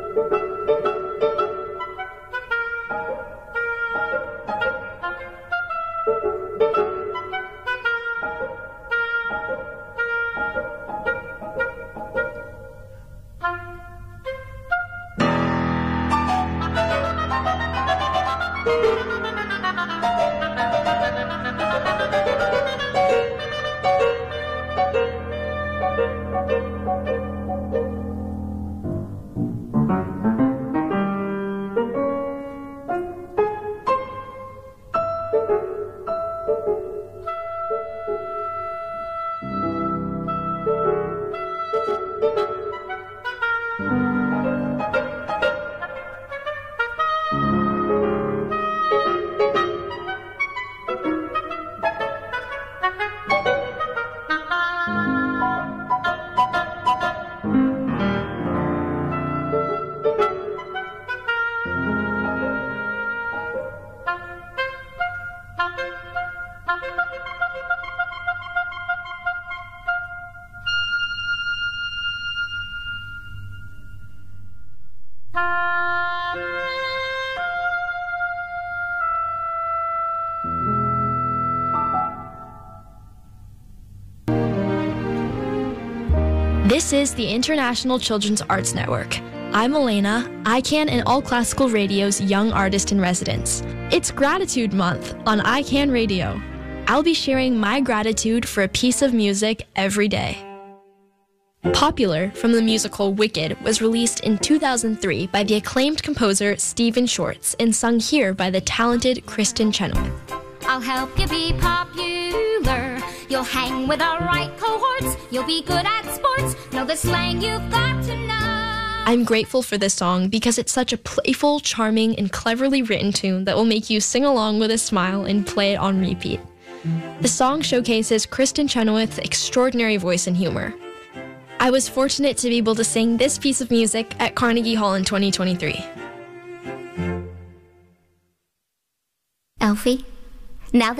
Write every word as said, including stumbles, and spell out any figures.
This is the International Children's Arts Network. I'm Elena, I CAN and All Classical Radio's Young Artist in Residence. It's Gratitude Month on I CAN Radio. I'll be sharing my gratitude for a piece of music every day. Popular from the musical Wicked was released in two thousand three by the acclaimed composer Stephen Schwartz and sung here by the talented Kristen Chenoweth. I'll help you be popular. You'll hang with the right cohorts. You'll be good at sports. Know the slang you've got to know. I'm grateful for this song because it's such a playful, charming, and cleverly written tune that will make you sing along with a smile and play it on repeat. The song showcases Kristen Chenoweth's extraordinary voice and humor. I was fortunate to be able to sing this piece of music at Carnegie Hall in twenty twenty-three. Elfie, now that